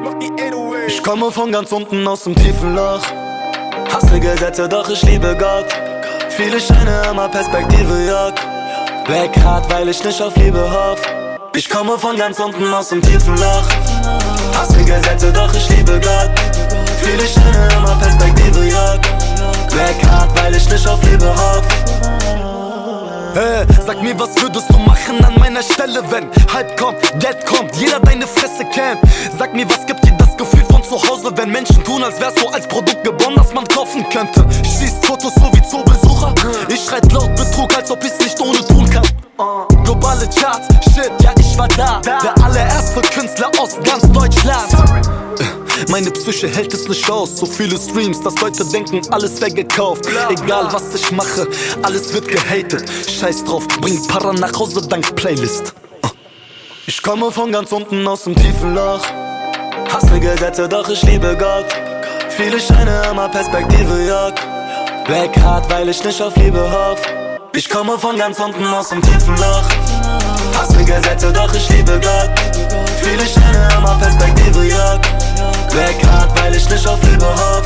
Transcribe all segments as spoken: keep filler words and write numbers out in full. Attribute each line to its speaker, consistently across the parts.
Speaker 1: Ich komme von ganz unten aus dem tiefen Loch. Hasse Gesetze, doch ich liebe Gott. Viele Scheine, immer Perspektive, Jörg. Black hart, weil ich nicht auf Liebe hoff. Ich komme von ganz unten aus dem tiefen Loch. Hasse Gesetze, doch ich liebe Gott. Viele Scheine, immer Perspektive, Jörg. Black hart, weil ich nicht auf Liebe hoff. Hey, sag mir, was würdest du machen an meiner Stelle, wenn Hype kommt, Geld kommt, jeder deine Fresse kennt. Sag mir, was gibt dir das Gefühl von zu Hause, wenn Menschen tun, als wärst du als Produkt geboren, das man kaufen könnte. Schießt Fotos so wie Zoobesucher. Ich schreit laut Betrug, als ob ich's nicht ohne tun kann. Globale Charts, shit, ja ich war da. Der allererste Künstler aus ganz Deutschland. Meine Psyche hält es nicht aus, so viele Streams, dass Leute denken, alles wär gekauft. Egal was ich mache, alles wird gehatet. Scheiß drauf, bring Para nach Hause dank Playlist. Ich komme von ganz unten aus dem tiefen Loch. Hasse Gesetze, doch ich liebe Gott. Viele Scheine, immer Perspektive, Jörg. Black hart, weil ich nicht auf Liebe hoff. Ich komme von ganz unten aus dem tiefen Loch. Hasse Gesetze, doch ich liebe Gott. Viele Scheine, immer Perspektive, Jörg. Black hart, weil ich nicht auf Liebe hoff.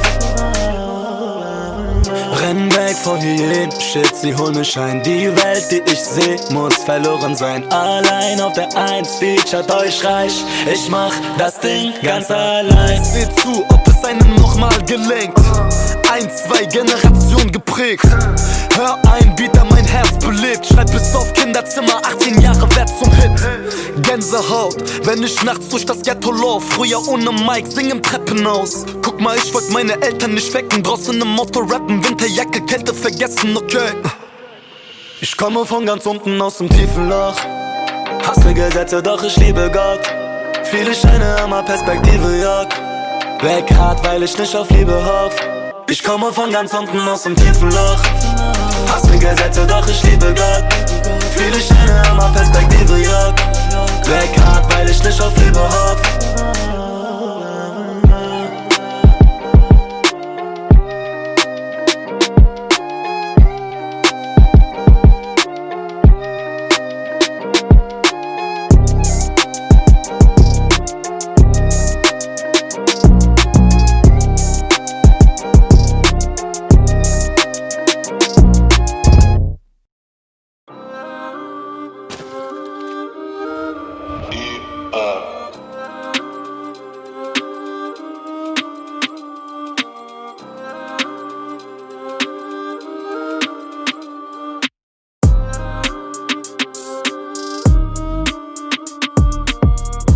Speaker 1: Renn weg vor Hyänen, shit, sie holen mich ein. Die Welt, die ich seh, muss verloren sein. Allein auf der Eins, featured euch reich. Ich mach das Ding ganz allein. Seht zu, ob es einem nochmal gelingt. Ein, zwei Generationen geprägt. Hör ein Beat, der mein Herz belebt. Schreib bis auf Kinderzimmer, achtzehn Jahre wert zum Hit. Gänsehaut, wenn ich nachts durch das Ghetto lauf. Früher ohne Mic, sing im Treppenhaus. Guck mal, ich wollt meine Eltern nicht wecken. Draußen im Auto rappen, Winterjacke, Kälte vergessen, okay. Ich komme von ganz unten aus dem tiefen Loch. Hasse Gesetze, doch ich liebe Gott. Viele Scheine, immer Perspektive, Jörg. Black hart, weil ich nicht auf Liebe hoff. Ich komme von ganz unten aus dem tiefen Loch. Hasse Gesetze, doch ich liebe Gott. Viele Scheine, immer Perspektive, Jörg. Black hart, weil ich nicht auf Liebe hoff.